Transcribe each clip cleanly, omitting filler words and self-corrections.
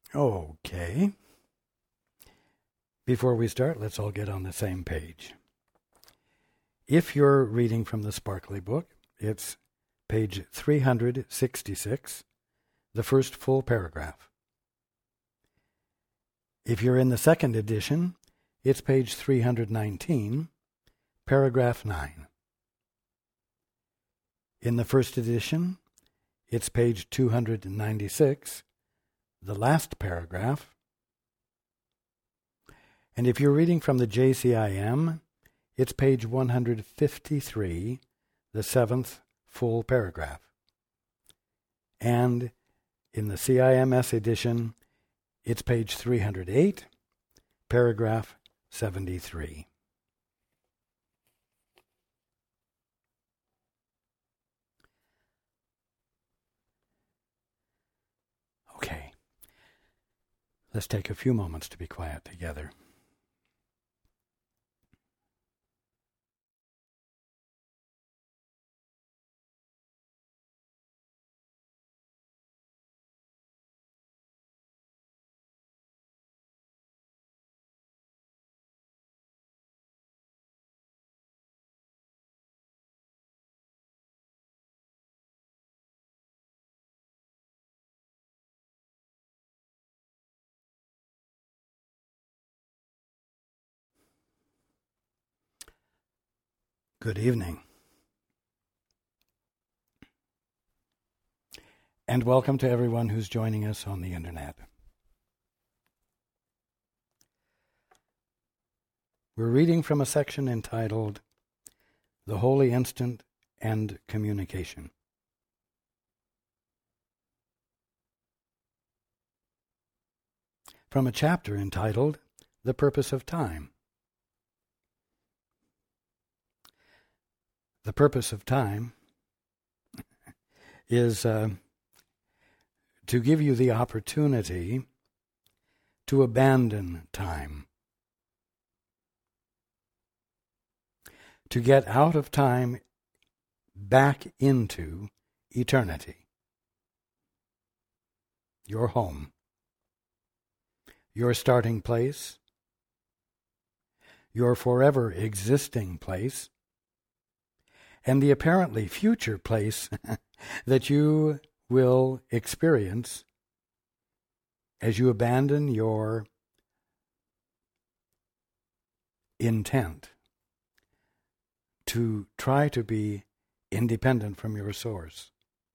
Okay. Before we start, let's all get on the same page. If you're reading from the Sparkly Book, it's page 366, the first full paragraph. If you're in the second edition, it's page 319, paragraph 9. In the first edition, it's page 296, the last paragraph. And if you're reading from the JCIM, it's page 153, the seventh full paragraph. And in the CIMS edition, it's page 308, paragraph 73. Okay. Let's take a few moments to be quiet together. Good evening. And welcome to everyone who's joining us on the internet. We're reading from a section entitled The Holy Instant and Communication. From a chapter entitled The Purpose of Time. The purpose of time is to give you the opportunity to abandon time, to get out of time back into eternity, your home, your starting place, your forever existing place, and the apparently future place that you will experience as you abandon your intent to try to be independent from your source.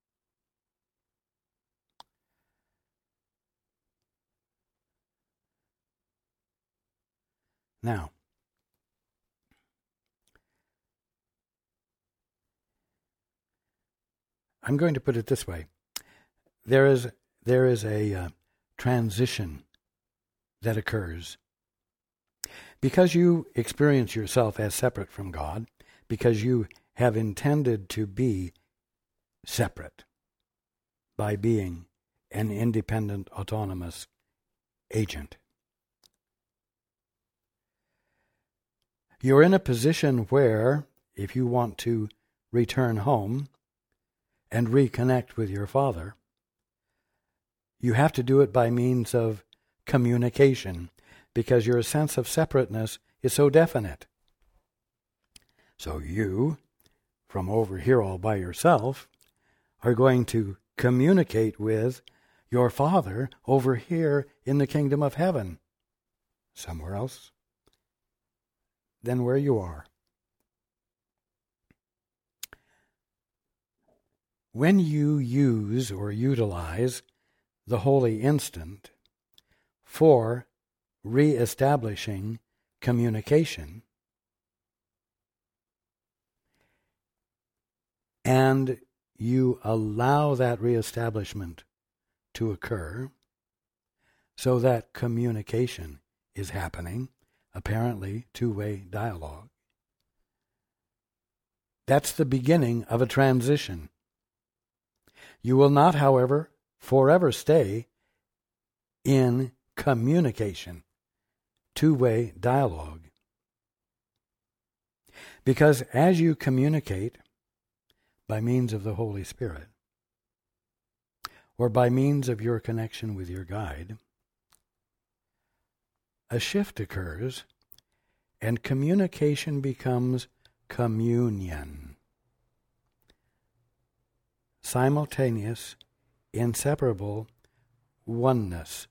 Now, I'm going to put it this way. There is a transition that occurs. Because you experience yourself as separate from God, because you have intended to be separate by being an independent, autonomous agent. You're in a position where, if you want to return home and reconnect with your Father, you have to do it by means of communication, because your sense of separateness is so definite. So you, from over here all by yourself, are going to communicate with your Father over here in the kingdom of heaven, somewhere else than where you are. When you use or utilize the holy instant for re-establishing communication, and you allow that re-establishment to occur so that communication is happening, apparently two-way dialogue, that's the beginning of a transition. You will not, however, forever stay in communication, two-way dialogue. Because as you communicate by means of the Holy Spirit, or by means of your connection with your guide, a shift occurs and communication becomes communion. Simultaneous, inseparable oneness.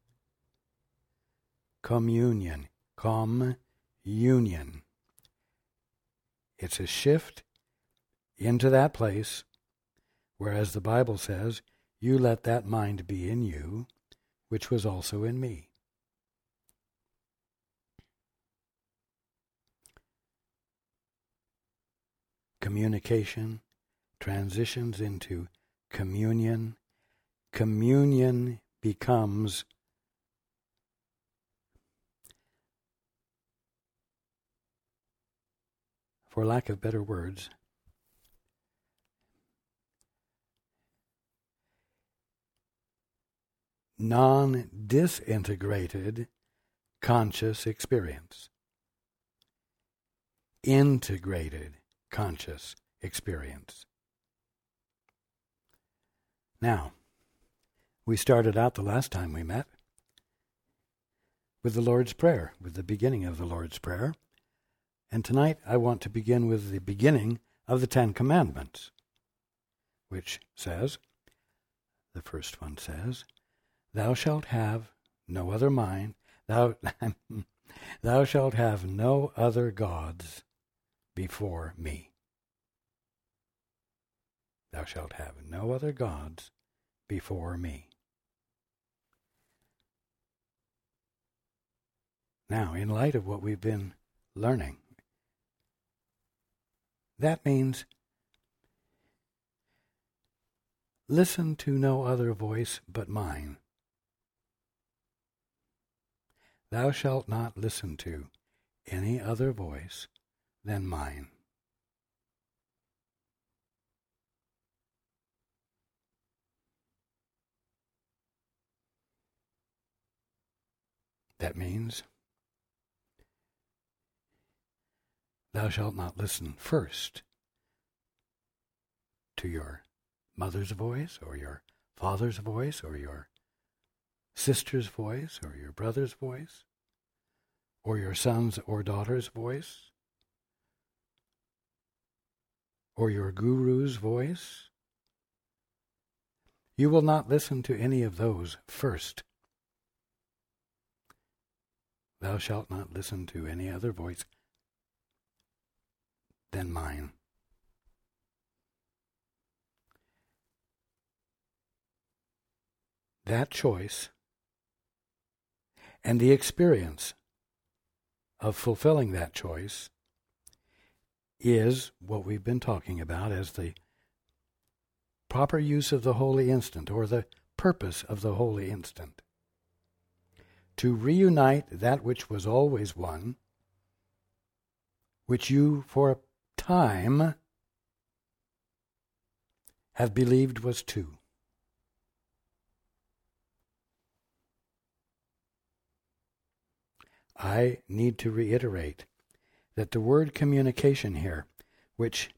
Communion. Communion. It's a shift into that place, whereas the Bible says, you let that mind be in you, which was also in me. Communication transitions into communion. Communion becomes for lack of better words, non-disintegrated conscious experience. Integrated conscious experience. Now, we started out the last time we met with the Lord's Prayer, with the beginning of the Lord's Prayer. And tonight I want to begin with the beginning of the Ten Commandments, which says, the first one says, Thou shalt have no other mind, thou shalt have no other gods before me. Thou shalt have no other gods before me. Now, in light of what we've been learning, that means listen to no other voice but mine. Thou shalt not listen to any other voice than mine. That means thou shalt not listen first to your mother's voice or your father's voice or your sister's voice or your brother's voice or your son's or daughter's voice or your guru's voice. You will not listen to any of those first. Thou shalt not listen to any other voice than mine. That choice and the experience of fulfilling that choice is what we've been talking about as the proper use of the holy instant, or the purpose of the holy instant. To reunite that which was always one, which you for a time have believed was two. I need to reiterate that the word communication here, which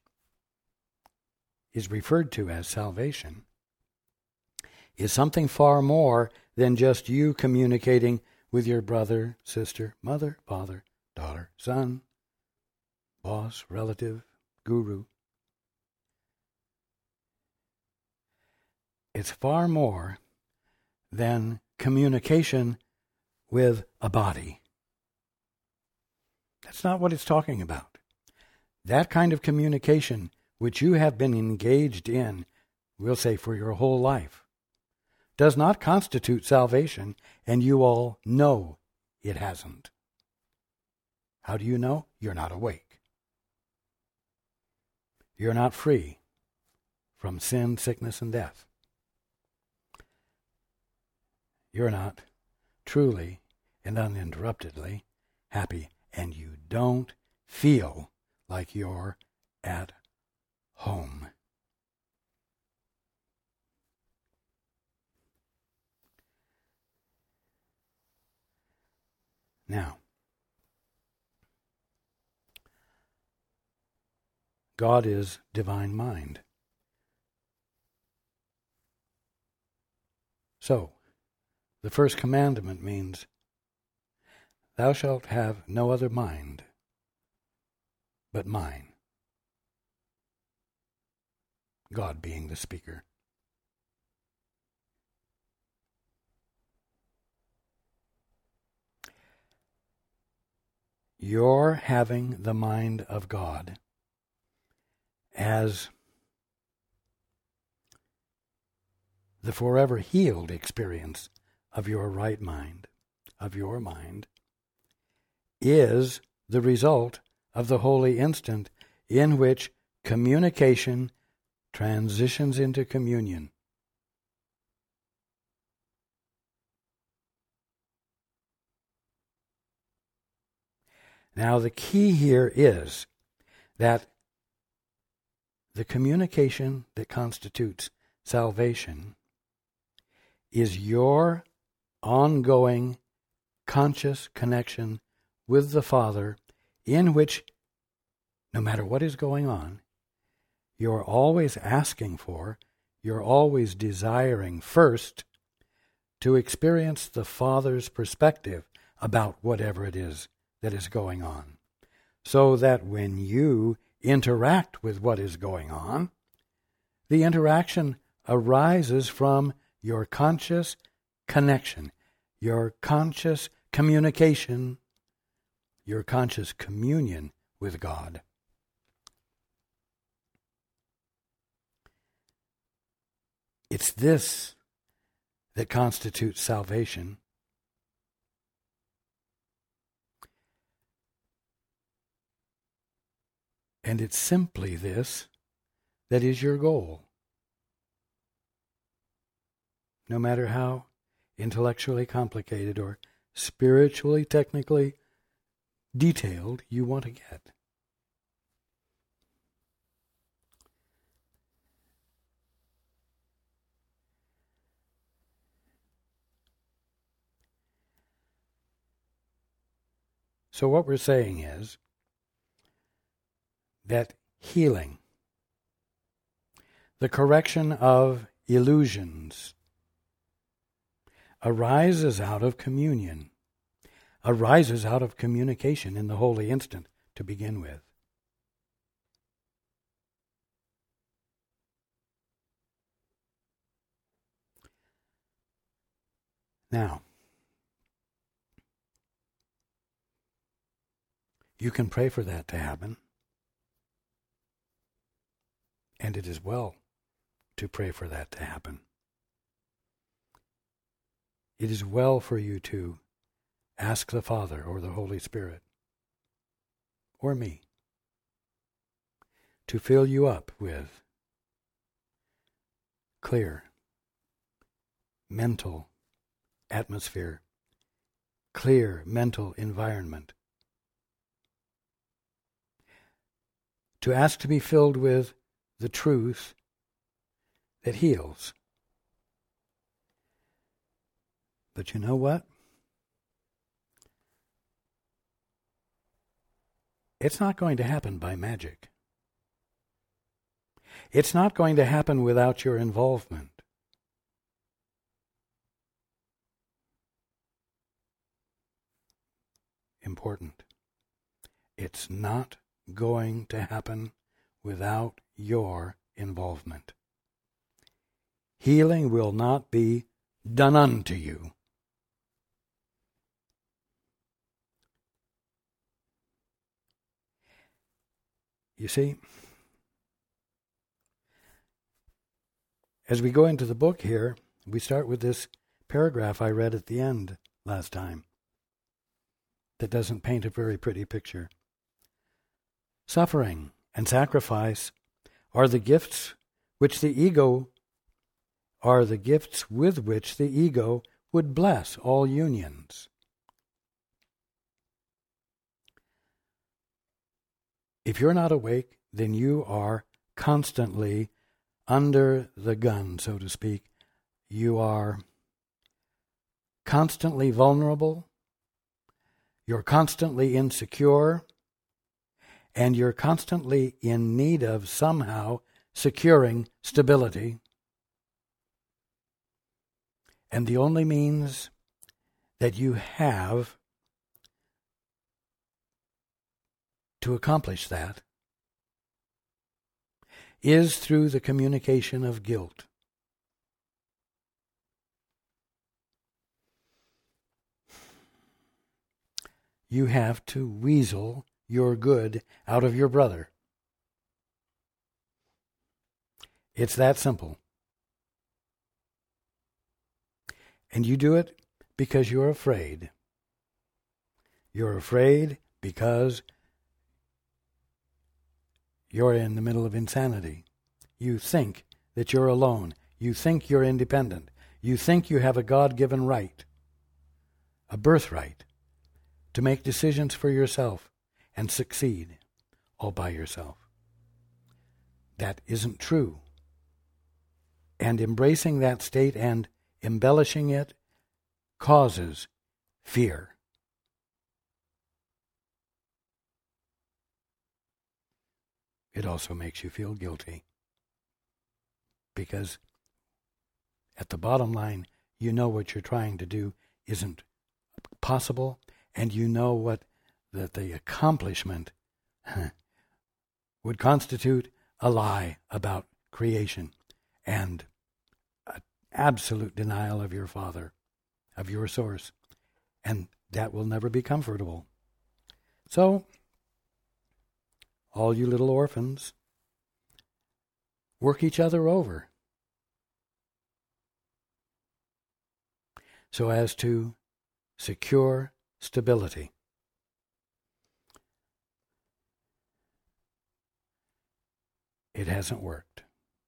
is referred to as salvation, is something far more than just you communicating with your brother, sister, mother, father, daughter, son, boss, relative, guru. It's far more than communication with a body. That's not what it's talking about. That kind of communication which you have been engaged in, we'll say for your whole life, does not constitute salvation, and you all know it hasn't. How do you know? You're not awake. You're not free from sin, sickness, and death. You're not truly and uninterruptedly happy, and you don't feel like you're at home. Now, God is divine mind. So, the first commandment means Thou shalt have no other mind but mine. God being the speaker. Your having the mind of God as the forever healed experience of your right mind, of your mind, is the result of the holy instant in which communication transitions into communion. Now the key here is that the communication that constitutes salvation is your ongoing conscious connection with the Father, in which, no matter what is going on, you're always asking for, you're always desiring first to experience the Father's perspective about whatever it is that is going on, so that when you interact with what is going on, the interaction arises from your conscious connection, your conscious communication, your conscious communion with God. It's this that constitutes salvation. And it's simply this that is your goal. No matter how intellectually complicated or spiritually, technically detailed you want to get. So what we're saying is that healing, the correction of illusions, arises out of communion, arises out of communication in the holy instant to begin with. Now, you can pray for that to happen, and it is well to pray for that to happen. It is well for you to ask the Father or the Holy Spirit or me to fill you up with clear mental atmosphere, clear mental environment, to ask to be filled with the truth that heals. But you know what? It's not going to happen by magic. It's not going to happen without your involvement. Important. It's not going to happen without your involvement. Healing will not be done unto you. You see, as we go into the book here, we start with this paragraph I read at the end last time that doesn't paint a very pretty picture. Suffering and sacrifice are the gifts with which the ego would bless all unions. If you're not awake, then you are constantly under the gun, so to speak. You are constantly vulnerable, you're constantly insecure, and you're constantly in need of somehow securing stability. And the only means that you have to accomplish that is through the communication of guilt. You have to weasel your good out of your brother. It's that simple. And you do it because you're afraid. You're afraid because you're in the middle of insanity. You think that you're alone. You think you're independent. You think you have a God-given right, a birthright, to make decisions for yourself and succeed all by yourself. That isn't true. And embracing that state and embellishing it causes fear. It also makes you feel guilty. Because at the bottom line, you know what you're trying to do isn't possible, and you know what that the accomplishment would constitute a lie about creation and an absolute denial of your Father, of your source, and that will never be comfortable. So, all you little orphans, work each other over so as to secure stability. It hasn't worked.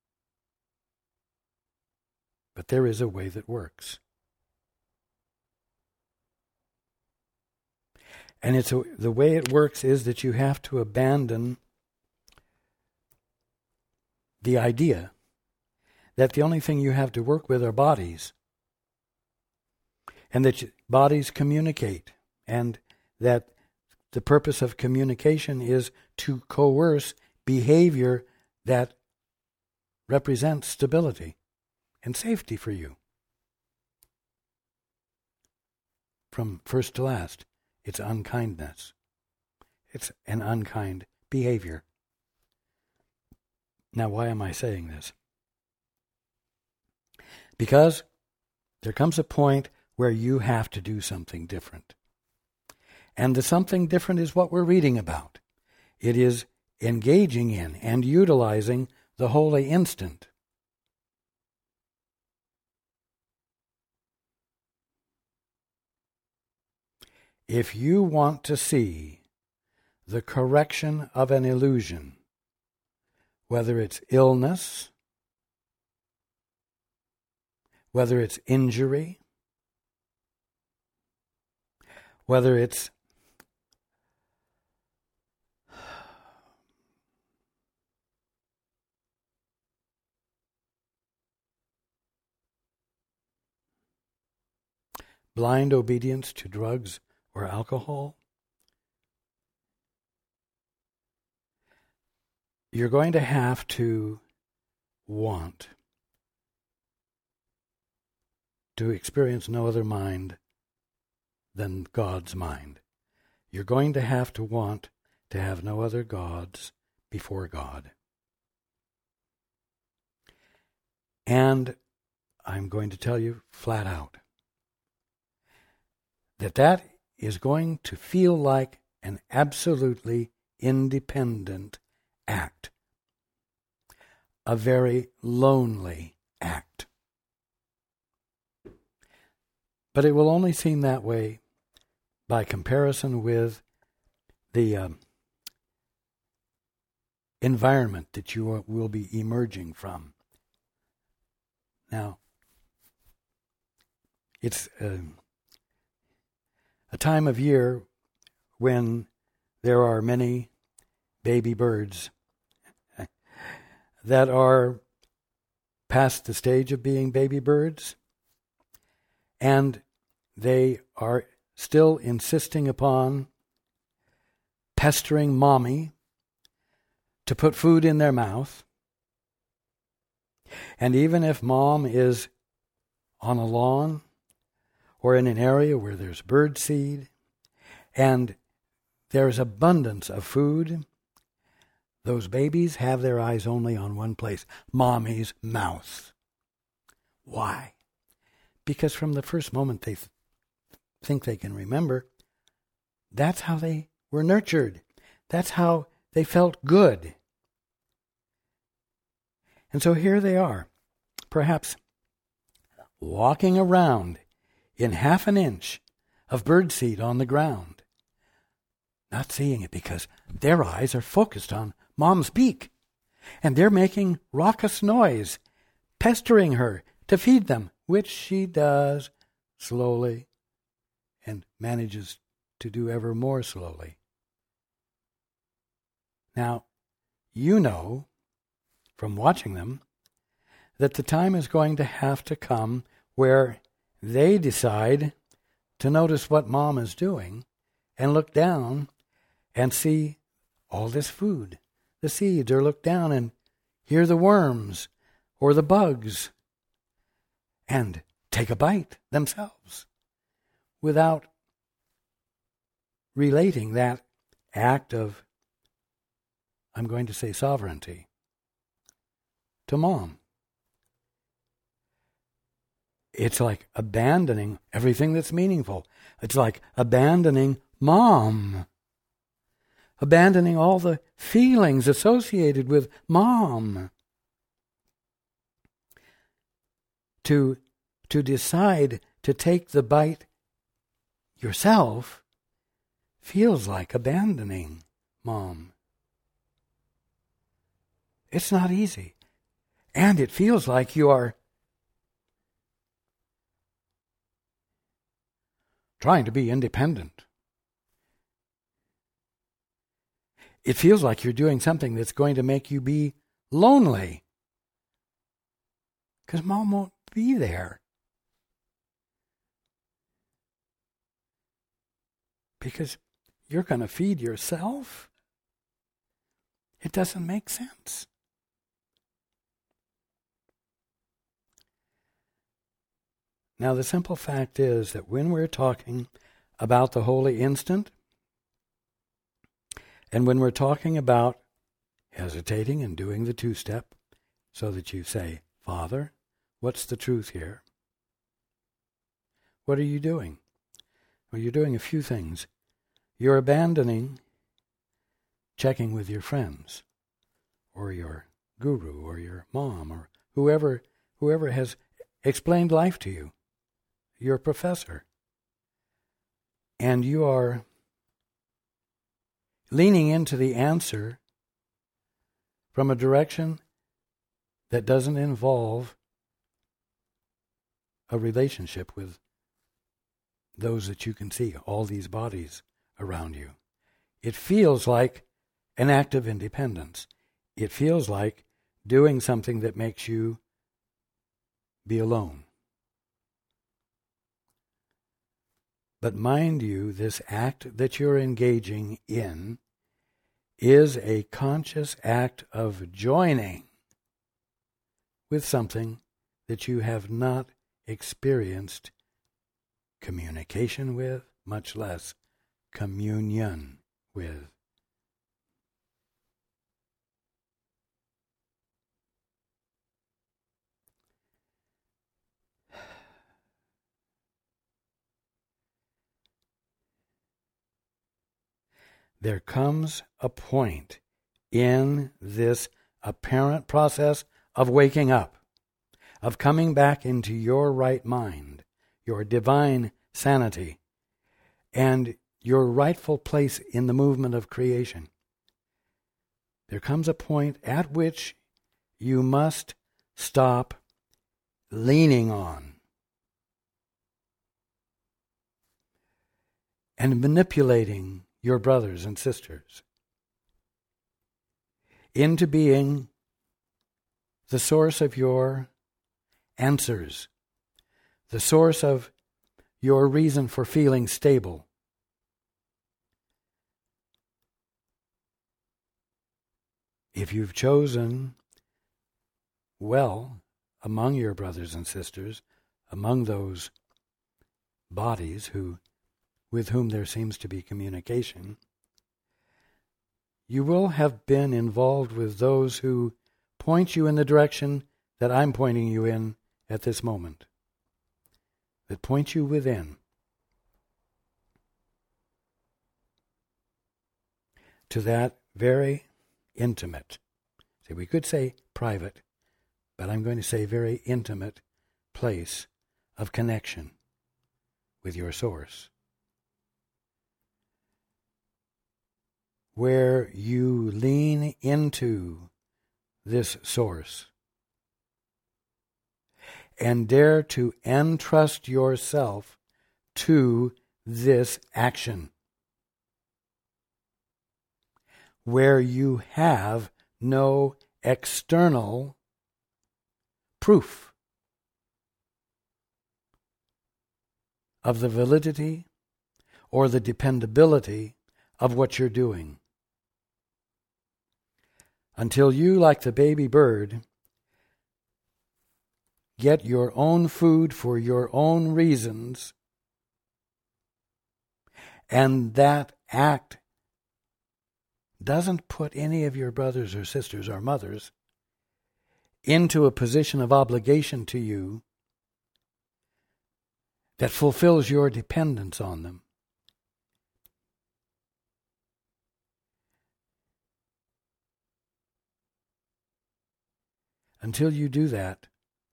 But there is a way that works. And the way it works is that you have to abandon the idea that the only thing you have to work with are bodies, and that bodies communicate, and that the purpose of communication is to coerce behavior that represents stability and safety for you. From first to last, it's unkindness. It's an unkind behavior. Now, why am I saying this? Because there comes a point where you have to do something different. And the something different is what we're reading about. It is engaging in and utilizing the holy instant. If you want to see the correction of an illusion, whether it's illness, whether it's injury, whether it's blind obedience to drugs or alcohol, you're going to have to want to experience no other mind than God's mind. You're going to have to want to have no other gods before God. And I'm going to tell you flat out that is going to feel like an absolutely independent act, a very lonely act. But it will only seem that way by comparison with the environment that you will be emerging from. Now, it's a time of year when there are many baby birds that are past the stage of being baby birds, and they are still insisting upon pestering mommy to put food in their mouth. And even if mom is on a lawn or in an area where there's bird seed, and there's abundance of food. Those babies have their eyes only on one place, Mommy's mouth. Why? Because from the first moment they think they can remember, that's how they were nurtured. That's how they felt good. And so here they are, perhaps walking around in half an inch of birdseed on the ground, not seeing it because their eyes are focused on Mom's beak, and they're making raucous noise, pestering her to feed them, which she does slowly and manages to do ever more slowly. Now, you know from watching them that the time is going to have to come where they decide to notice what Mom is doing and look down and see all this food, the seeds, or look down and hear the worms or the bugs and take a bite themselves without relating that act of, I'm going to say, sovereignty to Mom. It's like abandoning everything that's meaningful. It's like abandoning Mom. Abandoning all the feelings associated with Mom. To decide to take the bite yourself feels like abandoning Mom. It's not easy. And it feels like you are trying to be independent. It feels like you're doing something that's going to make you be lonely. Because Mom won't be there. Because you're going to feed yourself? It doesn't make sense. Now, the simple fact is that when we're talking about the holy instant, and when we're talking about hesitating and doing the two-step, so that you say, Father, what's the truth here? What are you doing? Well, you're doing a few things. You're abandoning checking with your friends, or your guru, or your mom, or whoever has explained life to you, your professor. And you are leaning into the answer from a direction that doesn't involve a relationship with those that you can see, all these bodies around you. It feels like an act of independence. It feels like doing something that makes you be alone. But mind you, this act that you're engaging in is a conscious act of joining with something that you have not experienced communication with, much less communion with. There comes a point in this apparent process of waking up, of coming back into your right mind, your divine sanity, and your rightful place in the movement of creation. There comes a point at which you must stop leaning on and manipulating your brothers and sisters into being the source of your answers, the source of your reason for feeling stable. If you've chosen well among your brothers and sisters, among those bodies with whom there seems to be communication, you will have been involved with those who point you in the direction that I'm pointing you in at this moment, that point you within, to that very intimate, see, we could say private, but I'm going to say very intimate place of connection with your source, where you lean into this source and dare to entrust yourself to this action, where you have no external proof of the validity or the dependability of what you're doing. Until you, like the baby bird, get your own food for your own reasons, and that act doesn't put any of your brothers or sisters or mothers into a position of obligation to you that fulfills your dependence on them. Until you do that,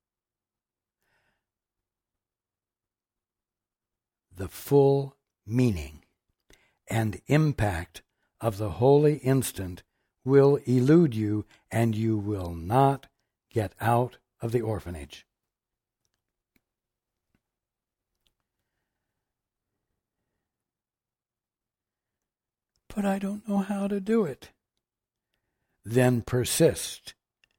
the full meaning and impact of the holy instant will elude you, and you will not get out of the orphanage. But I don't know how to do it. Then persist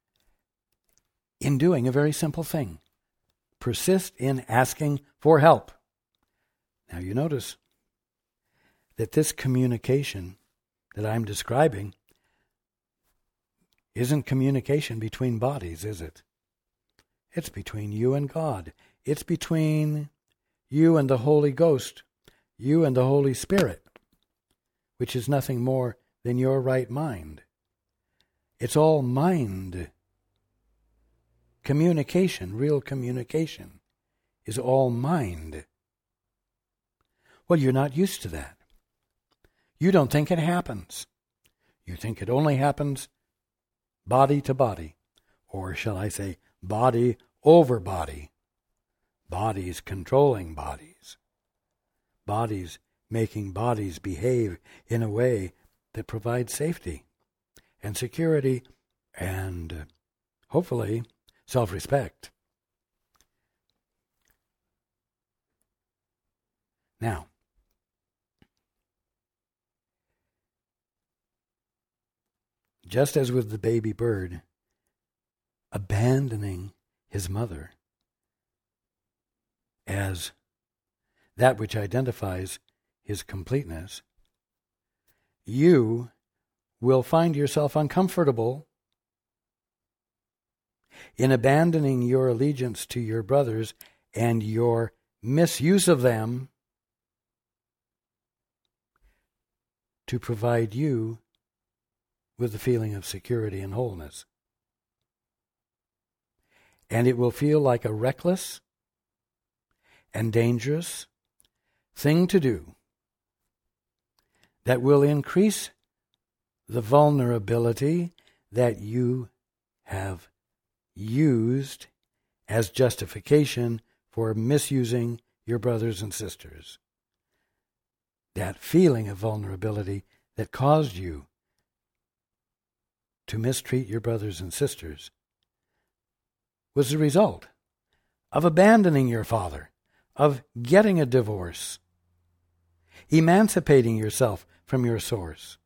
in doing a very simple thing. Persist in asking for help. Now you notice that this communication that I'm describing isn't communication between bodies, is it? It's between you and God. It's between you and the Holy Ghost, you and the Holy Spirit, which is nothing more than your right mind. It's all mind. Communication, real communication, is all mind. Well, you're not used to that. You don't think it happens. You think it only happens body to body, or shall I say body over body. Bodies controlling bodies. Bodies making bodies behave in a way that provides safety and security and, hopefully, self-respect. Now, just as with the baby bird abandoning his mother as that which identifies his completeness, you will find yourself uncomfortable in abandoning your allegiance to your brothers and your misuse of them to provide you with the feeling of security and wholeness. And it will feel like a reckless and dangerous thing to do that will increase the vulnerability that you have used as justification for misusing your brothers and sisters. That feeling of vulnerability that caused you to mistreat your brothers and sisters was the result of abandoning your father, of getting a divorce, emancipating yourself from your source,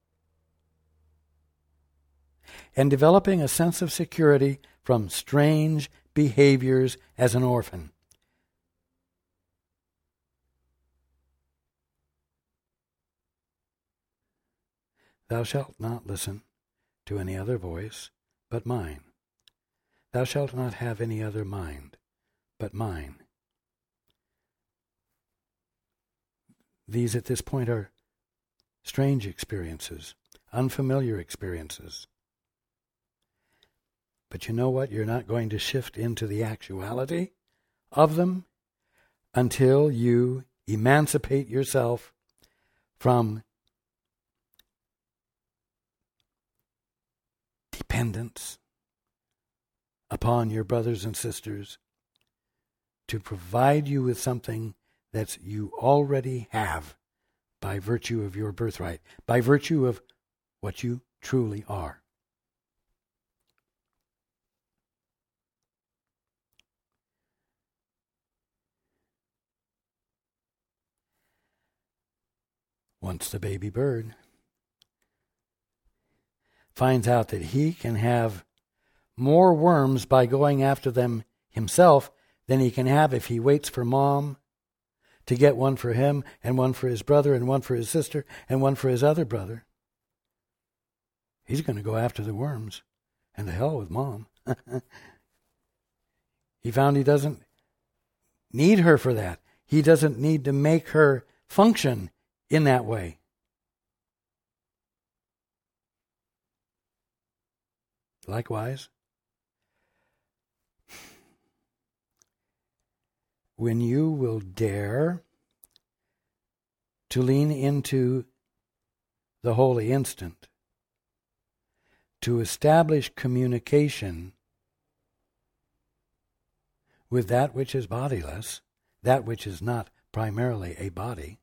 and developing a sense of security from strange behaviors as an orphan. Thou shalt not listen to any other voice but mine. Thou shalt not have any other mind but mine. These at this point are strange experiences, unfamiliar experiences. But you know what? You're not going to shift into the actuality of them until you emancipate yourself from dependence upon your brothers and sisters to provide you with something that you already have by virtue of your birthright, by virtue of what you truly are. Once the baby bird finds out that he can have more worms by going after them himself than he can have if he waits for mom to get one for him and one for his brother and one for his sister and one for his other brother, he's going to go after the worms, and to hell with mom. He found he doesn't need her for that. He doesn't need to make her function in that way. Likewise, when you will dare to lean into the holy instant, to establish communication with that which is bodiless, that which is not primarily a body,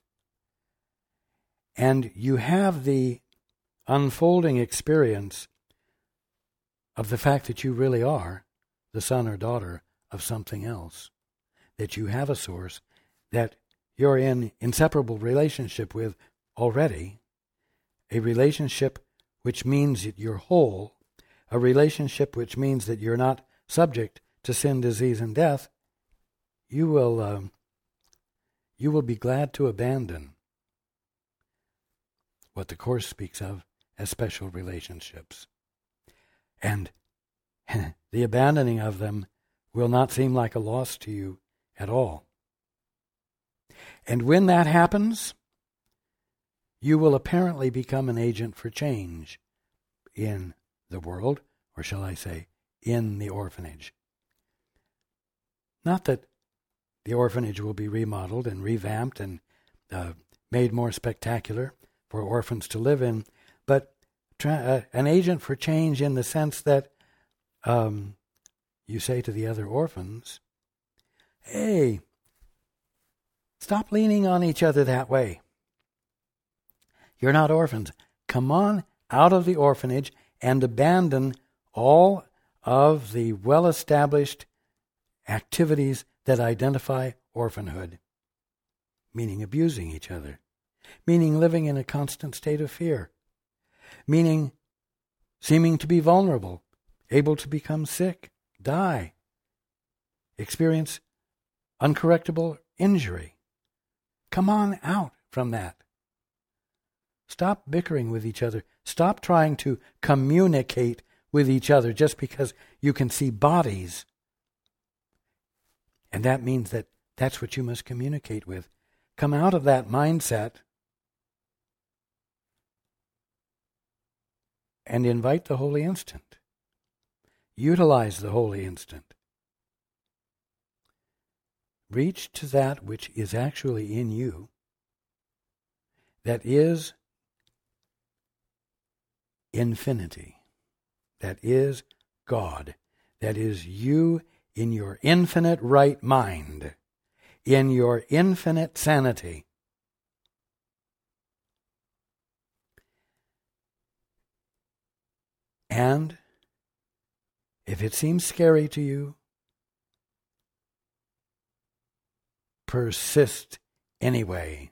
and you have the unfolding experience of the fact that you really are the son or daughter of something else, that you have a source that you're in inseparable relationship with already, a relationship which means that you're whole, a relationship which means that you're not subject to sin, disease, and death, you will be glad to abandon what the Course speaks of as special relationships. And the abandoning of them will not seem like a loss to you at all. And when that happens, you will apparently become an agent for change in the world, or shall I say, in the orphanage. Not that the orphanage will be remodeled and revamped and made more spectacular for orphans to live in, but an agent for change in the sense that you say to the other orphans, hey, stop leaning on each other that way. You're not orphans. Come on out of the orphanage and abandon all of the well-established activities that identify orphanhood, meaning abusing each other, meaning living in a constant state of fear, meaning seeming to be vulnerable, able to become sick, die, experience uncorrectable injury. Come on out from that. Stop bickering with each other. Stop trying to communicate with each other just because you can see bodies. And that means that that's what you must communicate with. Come out of that mindset and invite the holy instant. Utilize the holy instant. Reach to that which is actually in you, that is infinity, that is God, that is you in your infinite right mind, in your infinite sanity. And if it seems scary to you, persist anyway.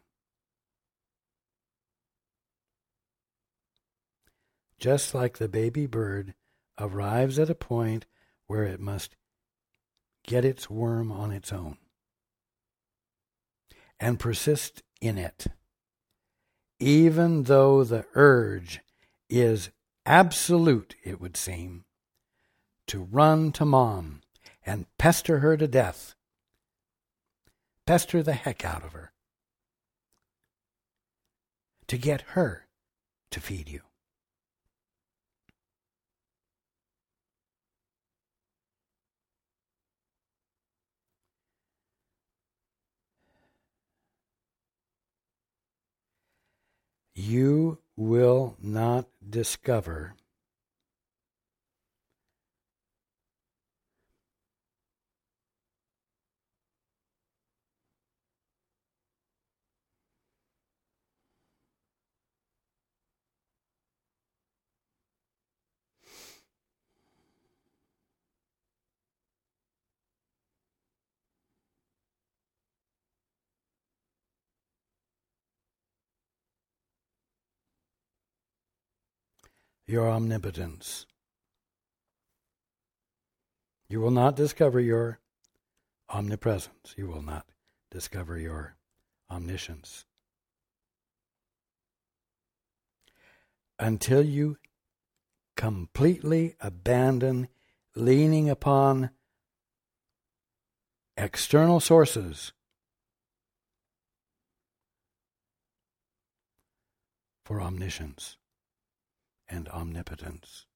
Just like the baby bird arrives at a point where it must get its worm on its own and persist in it, even though the urge is absolute, it would seem, to run to mom and pester her to death. Pester the heck out of her to get her to feed you. you will not discover your omnipotence. You will not discover your omnipresence. You will not discover your omniscience until you completely abandon leaning upon external sources for omniscience and omnipotence.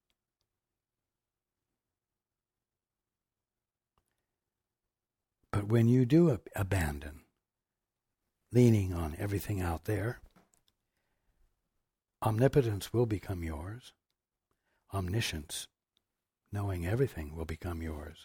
But when you do abandon leaning on everything out there, omnipotence will become yours. Omniscience, knowing everything, will become yours.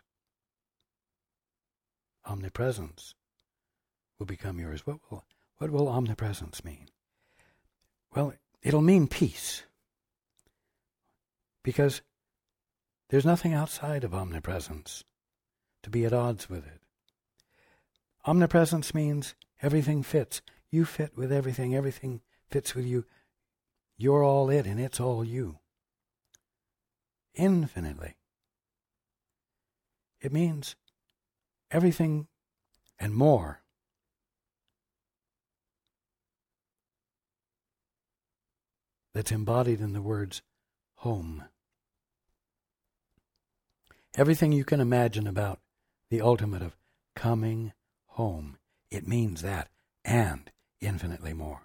Omnipresence will become yours. What will omnipresence mean? Well, it'll mean peace. Because there's nothing outside of omnipresence to be at odds with it. Omnipresence means everything fits. You fit with everything. Everything fits with you. You're all it, and it's all you. Infinitely. It means everything and more. That's embodied in the words home. Everything you can imagine about the ultimate of coming home, it means that, and infinitely more.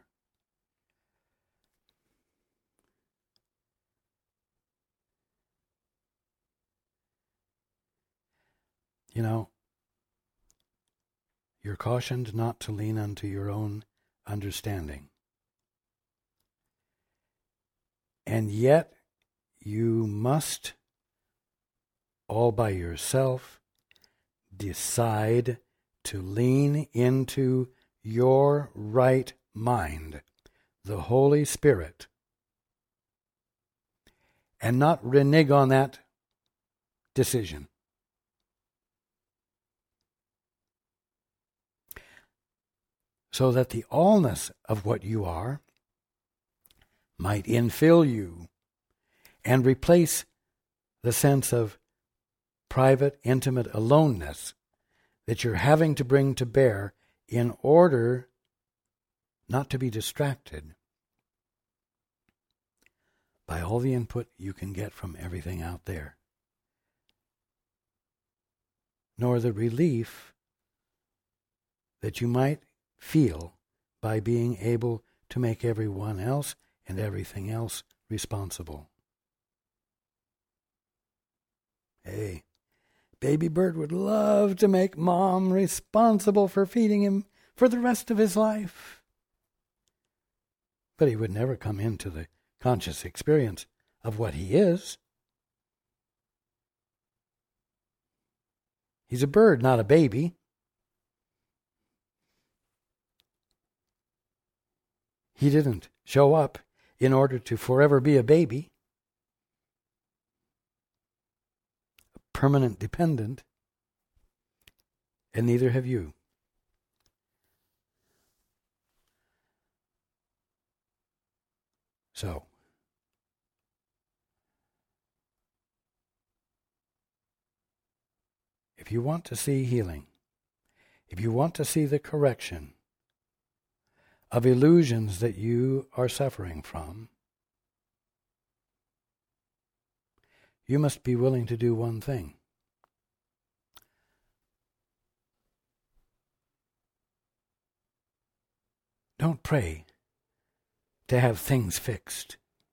You know, you're cautioned not to lean unto your own understanding. And yet, you must, all by yourself, decide to lean into your right mind, the Holy Spirit, and not renege on that decision. So that the allness of what you are might infill you and replace the sense of private, intimate aloneness that you're having to bring to bear in order not to be distracted by all the input you can get from everything out there, nor the relief that you might feel by being able to make everyone else and everything else responsible. Hey, baby Bert would love to make Mom responsible for feeding him for the rest of his life. But he would never come into the conscious experience of what he is. He's a bird, not a baby. He didn't show up in order to forever be a baby, a permanent dependent, and neither have you. So, if you want to see healing, if you want to see the correction of illusions that you are suffering from, you must be willing to do one thing. Don't pray to have things fixed.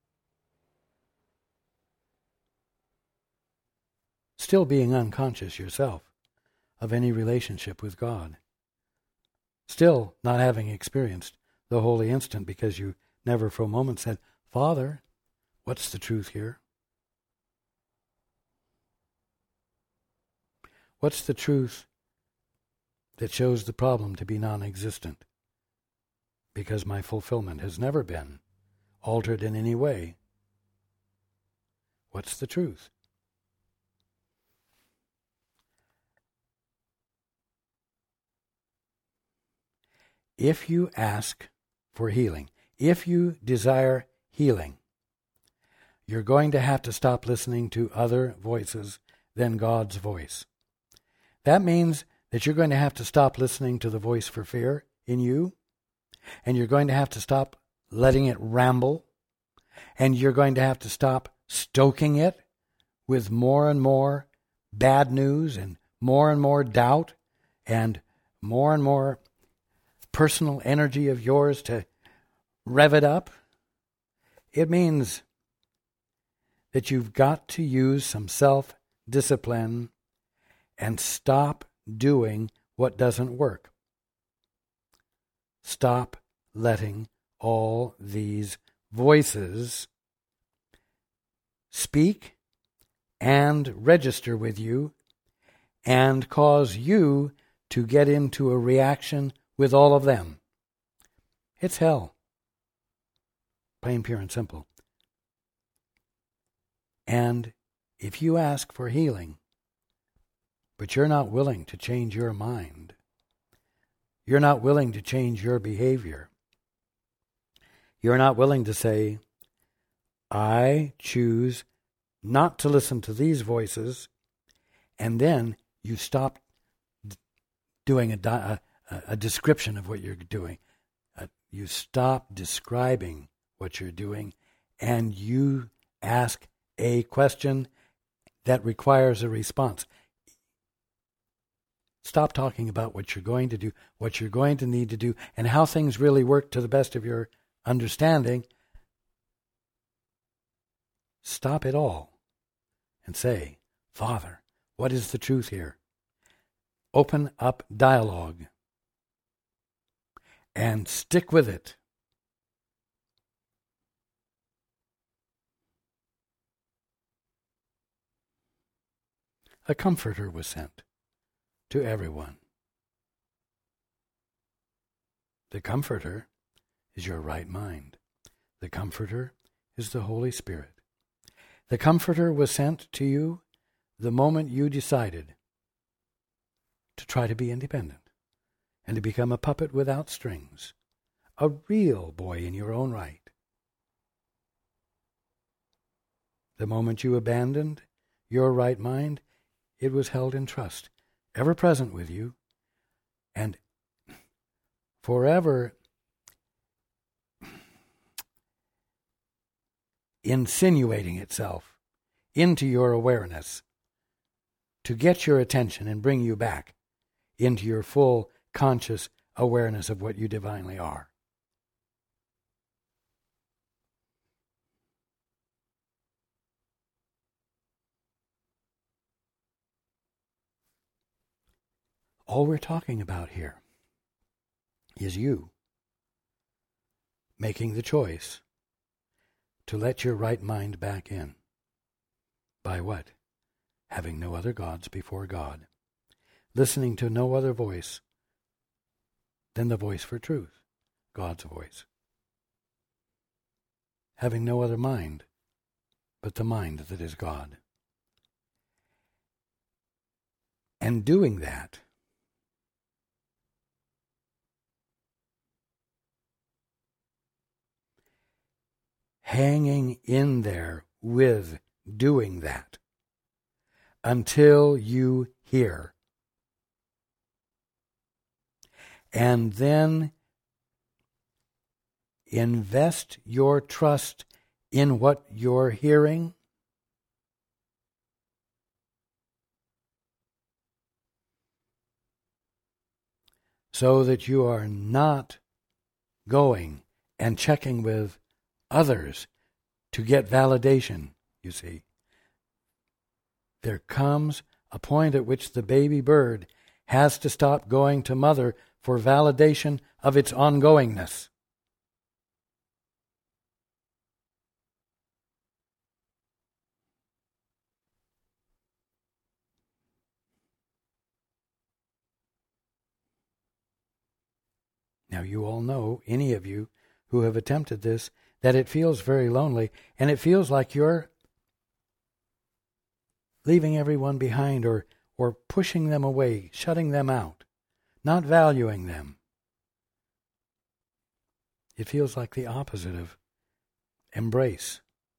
Still being unconscious yourself of any relationship with God. Still not having experienced the holy instant because you never for a moment said, Father, what's the truth here? What's the truth that shows the problem to be non-existent? Because my fulfillment has never been altered in any way. What's the truth? If you ask for healing, if you desire healing, you're going to have to stop listening to other voices than God's voice. That means that you're going to have to stop listening to the voice for fear in you, and you're going to have to stop letting it ramble, and you're going to have to stop stoking it with more and more bad news and more doubt and more personal energy of yours to rev it up. It means that you've got to use some self-discipline and stop doing what doesn't work. Stop letting all these voices speak and register with you and cause you to get into a reaction with all of them. It's hell. Plain, pure, and simple. And if you ask for healing, but you're not willing to change your mind, you're not willing to change your behavior, you're not willing to say, I choose not to listen to these voices, and then you stop doing a description of what you're doing. You stop describing what you're doing, and you ask a question that requires a response. Stop talking about what you're going to do, what you're going to need to do, and how things really work to the best of your understanding. Stop it all and say, Father, what is the truth here? Open up dialogue and stick with it. A comforter was sent to everyone. The comforter is your right mind. The comforter is the Holy Spirit. The comforter was sent to you the moment you decided to try to be independent and to become a puppet without strings, a real boy in your own right. The moment you abandoned your right mind, it was held in trust, ever present with you, and forever insinuating itself into your awareness to get your attention and bring you back into your full conscious awareness of what you divinely are. All we're talking about here is you making the choice to let your right mind back in. By what? Having no other gods before God. Listening to no other voice than the voice for truth, God's voice. Having no other mind but the mind that is God. And doing that hanging in there with doing that until you hear. And then invest your trust in what you're hearing. So that you are not going and checking with others to get validation, you see. There comes a point at which the baby bird has to stop going to mother for validation of its ongoingness. Now you all know, any of you who have attempted this, that it feels very lonely, and it feels like you're leaving everyone behind or pushing them away, shutting them out, not valuing them. It feels like the opposite of embrace.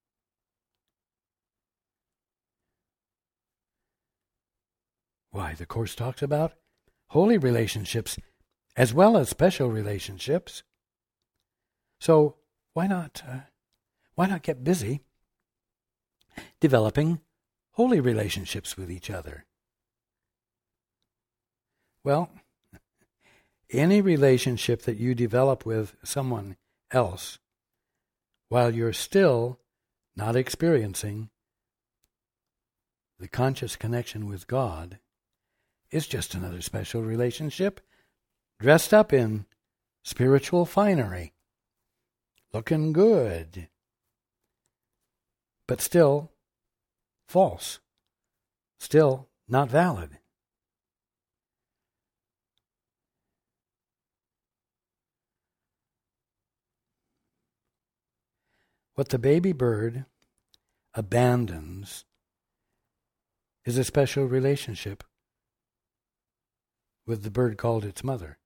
Why, the Course talks about holy relationships as well as special relationships. So why not get busy developing holy relationships with each other? Well, any relationship that you develop with someone else while you're still not experiencing the conscious connection with God is just another special relationship dressed up in spiritual finery, looking good, but still false, still not valid. What the baby bird abandons is a special relationship with the bird called its mother.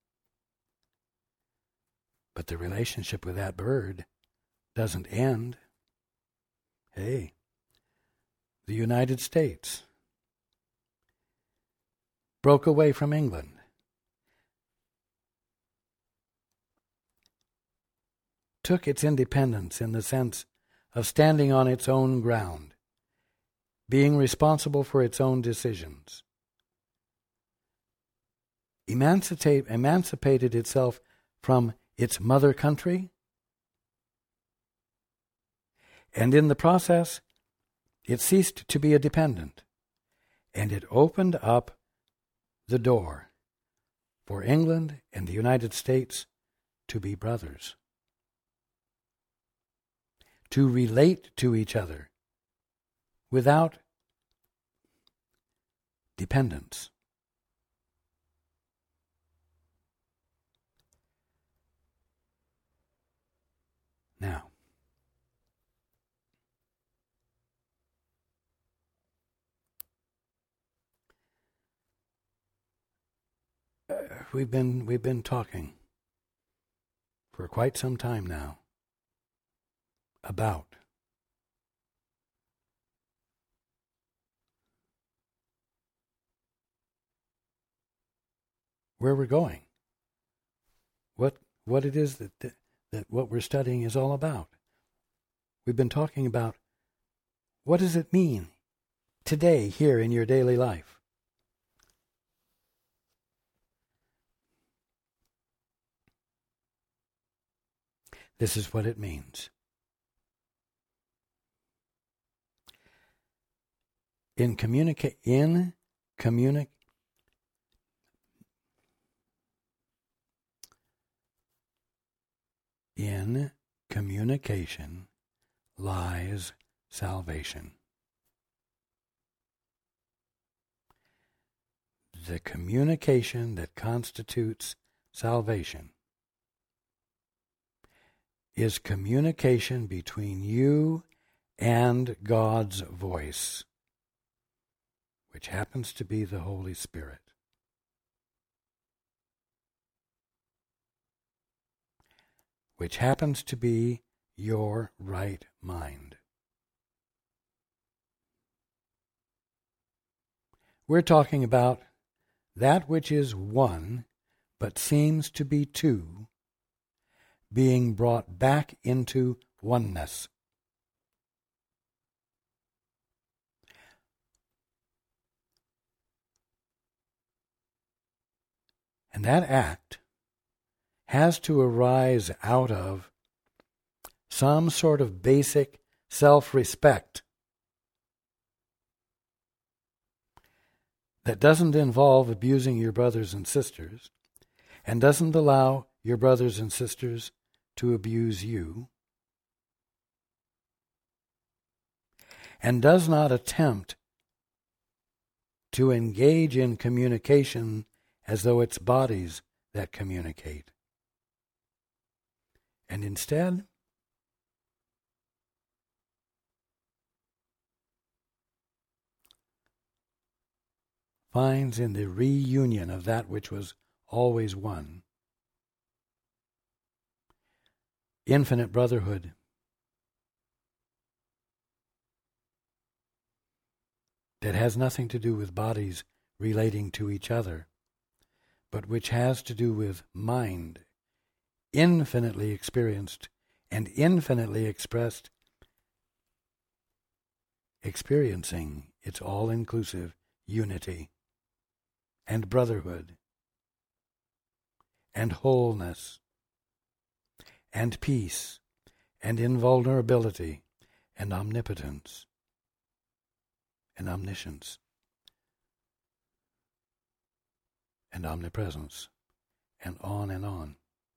But the relationship with that bird doesn't end. Hey, the United States broke away from England. Took its independence in the sense of standing on its own ground, being responsible for its own decisions. Emancipated itself from its mother country, and in the process, it ceased to be a dependent, and it opened up the door for England and the United States to be brothers, to relate to each other without dependence. Now, we've been talking for quite some time now about where we're going, what it is that what we're studying is all about. We've been talking about what does it mean today here in your daily life. This is what it means. In communication lies salvation. The communication that constitutes salvation is communication between you and God's voice, which happens to be the Holy Spirit. Which happens to be your right mind. We're talking about that which is one, but seems to be two, being brought back into oneness. And that act has to arise out of some sort of basic self-respect that doesn't involve abusing your brothers and sisters and doesn't allow your brothers and sisters to abuse you, and does not attempt to engage in communication as though it's bodies that communicate. and instead finds in the reunion of that which was always one infinite brotherhood. That has nothing to do with bodies relating to each other, but which has to do with mind, infinitely experienced and infinitely expressed, experiencing its all-inclusive unity and brotherhood and wholeness and peace and invulnerability and omnipotence and omniscience and omnipresence, and on and on.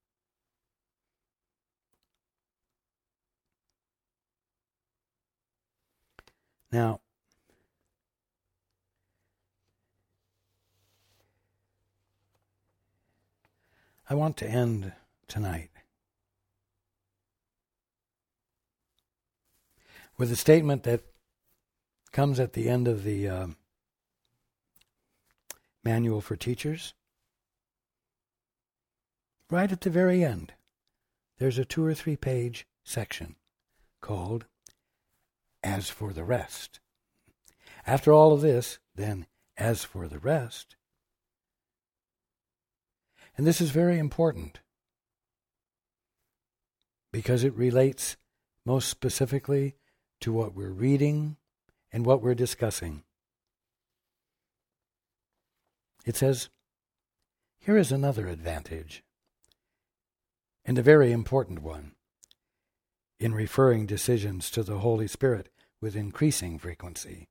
Now, I want to end tonight with a statement that comes at the end of the Manual for Teachers. Right at the very end, there's a 2 or 3 page section called As for the Rest. After all of this, then, as for the rest. And this is very important because it relates most specifically to what we're reading and what we're discussing. It says, here is another advantage, and a very important one, in referring decisions to the Holy Spirit with increasing frequency.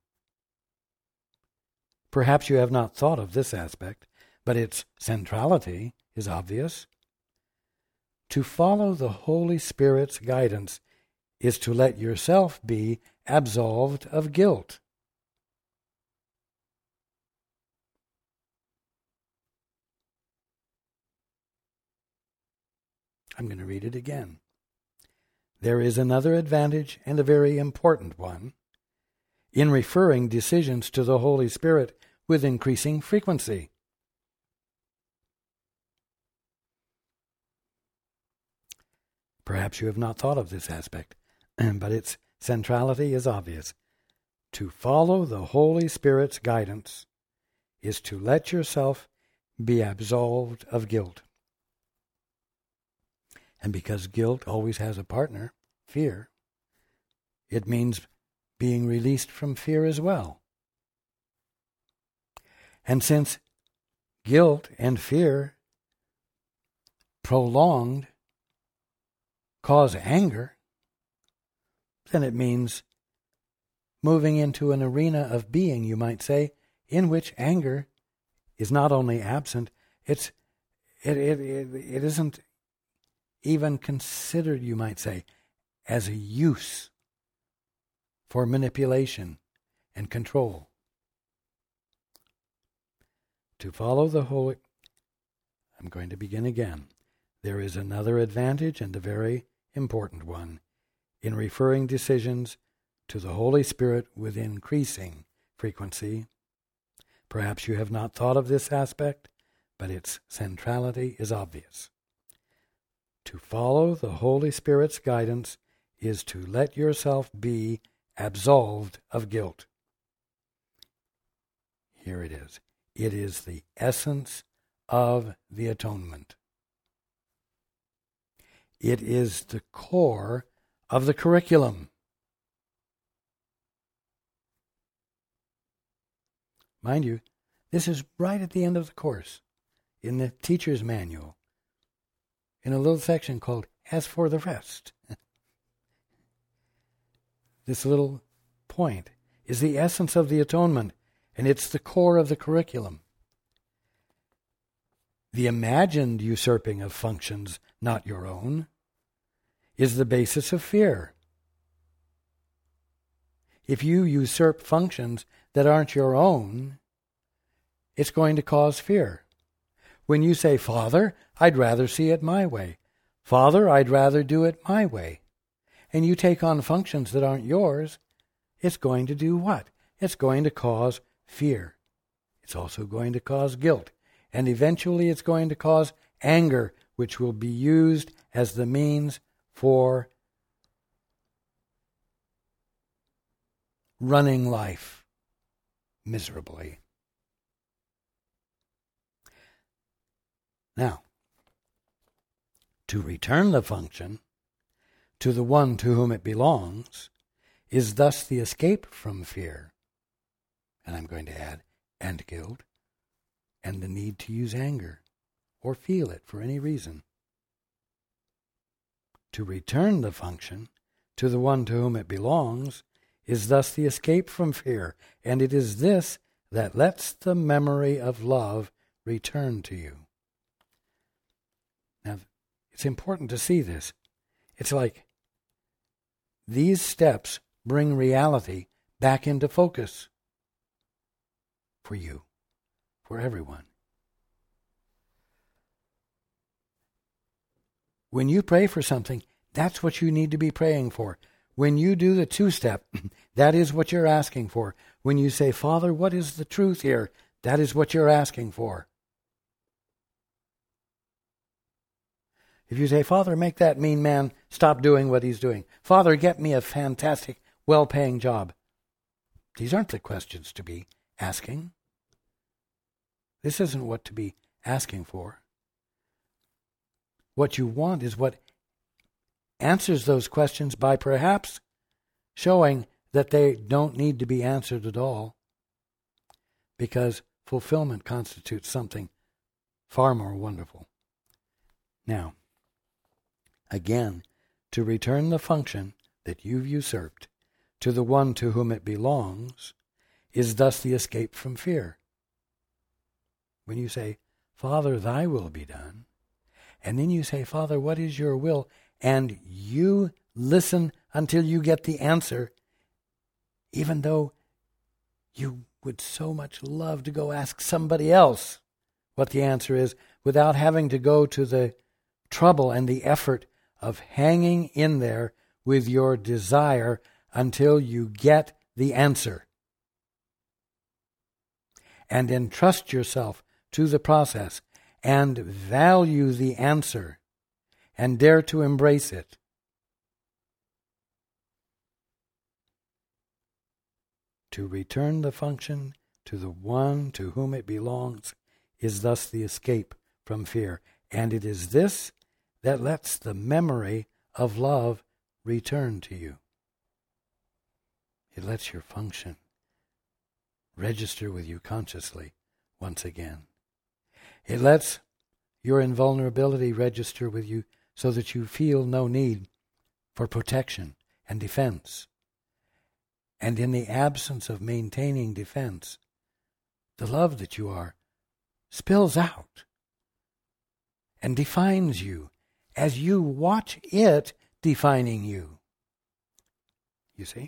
Perhaps you have not thought of this aspect, but its centrality is obvious. To follow the Holy Spirit's guidance is to let yourself be absolved of guilt. I'm going to read it again. There is another advantage, and a very important one, in referring decisions to the Holy Spirit with increasing frequency. Perhaps you have not thought of this aspect, but its centrality is obvious. To follow the Holy Spirit's guidance is to let yourself be absolved of guilt. And because guilt always has a partner, fear, it means being released from fear as well. And since guilt and fear, prolonged, cause anger, then it means moving into an arena of being, you might say, in which anger is not only absent, it isn't even considered, you might say, as a use for manipulation and control. To follow the Holy... I'm going to begin again. There is another advantage, and a very important one, in referring decisions to the Holy Spirit with increasing frequency. Perhaps you have not thought of this aspect, but its centrality is obvious. To follow the Holy Spirit's guidance is to let yourself be absolved of guilt. Here it is. It is the essence of the atonement. It is the core of the curriculum. Mind you, this is right at the end of the course, in the teacher's manual, in a little section called As for the Rest. This little point is the essence of the atonement, and it's the core of the curriculum. The imagined usurping of functions not your own is the basis of fear. If you usurp functions that aren't your own, it's going to cause fear. When you say, Father, I'd rather see it my way. Father, I'd rather do it my way. And you take on functions that aren't yours, it's going to do what? It's going to cause fear. It's also going to cause guilt. And eventually it's going to cause anger, which will be used as the means for running life miserably. Now, to return the function to the one to whom it belongs is thus the escape from fear. And I'm going to add, and guilt, and the need to use anger or feel it for any reason. To return the function to the one to whom it belongs is thus the escape from fear, and it is this that lets the memory of love return to you. Now, it's important to see this. It's like these steps bring reality back into focus for you, for everyone. When you pray for something, that's what you need to be praying for. When you do the two-step, that is what you're asking for. When you say, Father, what is the truth here? That is what you're asking for. If you say, Father, make that mean man stop doing what he's doing. Father, get me a fantastic, well-paying job. These aren't the questions to be asking. This isn't what to be asking for. What you want is what answers those questions by perhaps showing that they don't need to be answered at all, because fulfillment constitutes something far more wonderful. Now, again, to return the function that you've usurped to the one to whom it belongs is thus the escape from fear. When you say, Father, thy will be done, and then you say, Father, what is your will? And you listen until you get the answer, even though you would so much love to go ask somebody else what the answer is, without having to go to the trouble and the effort of hanging in there with your desire until you get the answer. And entrust yourself to the process and value the answer and dare to embrace it. To return the function to the one to whom it belongs is thus the escape from fear. And it is this that lets the memory of love return to you. It lets your function register with you consciously once again. It lets your invulnerability register with you so that you feel no need for protection and defense. And in the absence of maintaining defense, the love that you are spills out and defines you as you watch it defining you. You see?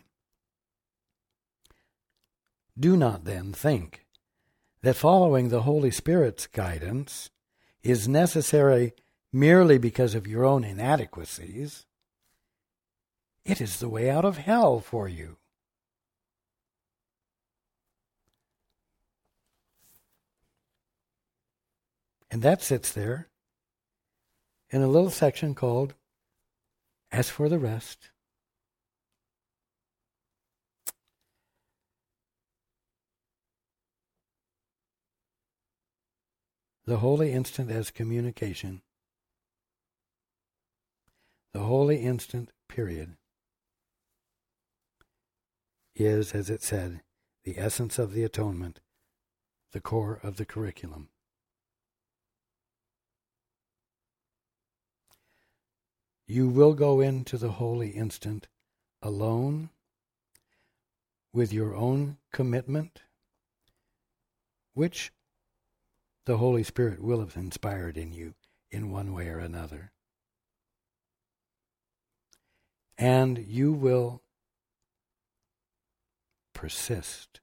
Do not then think that following the Holy Spirit's guidance is necessary merely because of your own inadequacies. It is the way out of hell for you. And that sits there in a little section called, As for the Rest. The holy instant as communication. The holy instant, period, is, as it said, the essence of the atonement, the core of the curriculum. You will go into the holy instant alone, with your own commitment, which the Holy Spirit will have inspired in you in one way or another. And you will persist.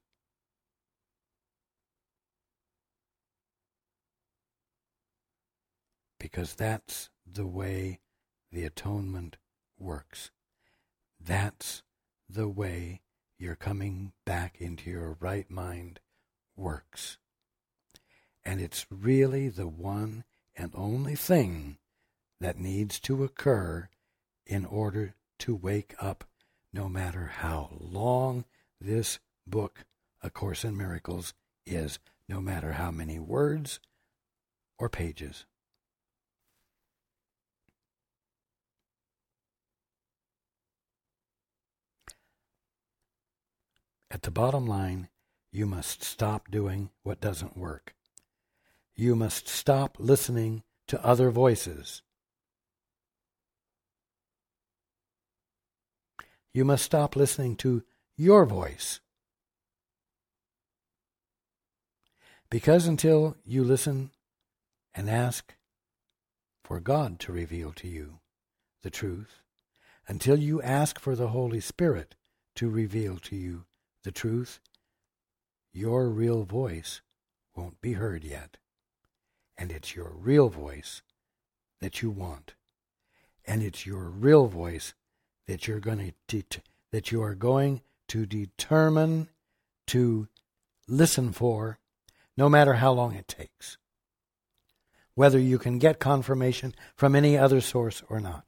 Because that's the way the atonement works. That's the way your coming back into your right mind works. And it's really the one and only thing that needs to occur in order to wake up, no matter how long this book, A Course in Miracles, is, no matter how many words or pages. At the bottom line, you must stop doing what doesn't work. You must stop listening to other voices. You must stop listening to your voice. Because until you listen and ask for God to reveal to you the truth, until you ask for the Holy Spirit to reveal to you the truth, your real voice won't be heard yet. And it's your real voice that you want. And it's your real voice that you're going to determine to listen for, no matter how long it takes, whether you can get confirmation from any other source or not.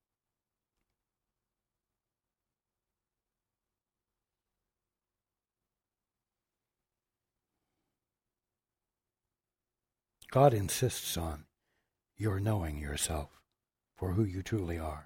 God insists on your knowing yourself for who you truly are.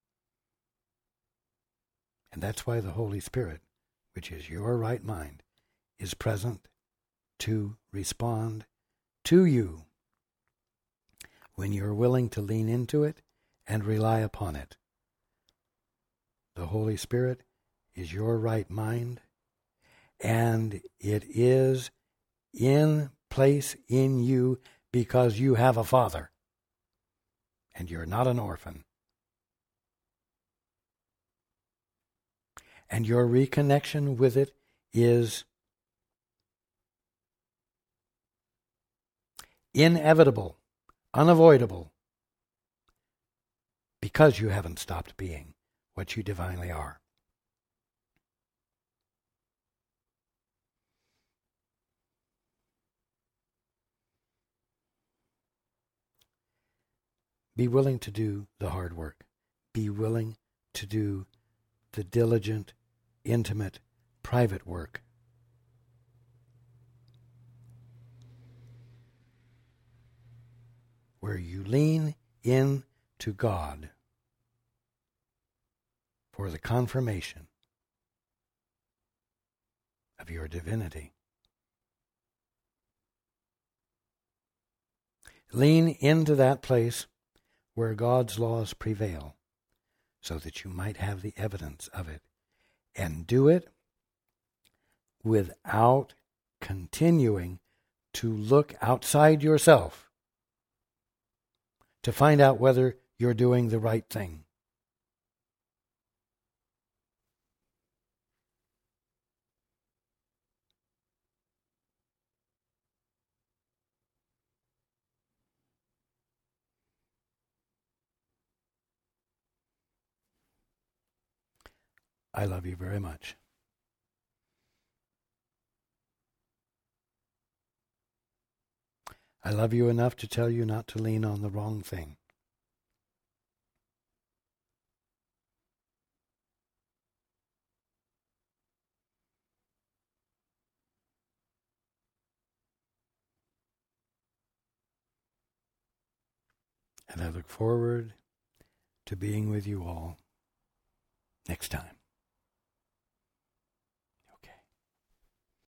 And that's why the Holy Spirit, which is your right mind, is present to respond to you when you're willing to lean into it and rely upon it. The Holy Spirit is your right mind, and it is in place in you because you have a Father, and you're not an orphan. And your reconnection with it is inevitable, unavoidable, because you haven't stopped being what you divinely are. Be willing to do the hard work. Be willing to do the diligent, intimate, private work. Where you lean in to God for the confirmation of your divinity. Lean into that place where God's laws prevail, so that you might have the evidence of it, and do it without continuing to look outside yourself to find out whether you're doing the right thing. I love you very much. I love you enough to tell you not to lean on the wrong thing. And I look forward to being with you all next time.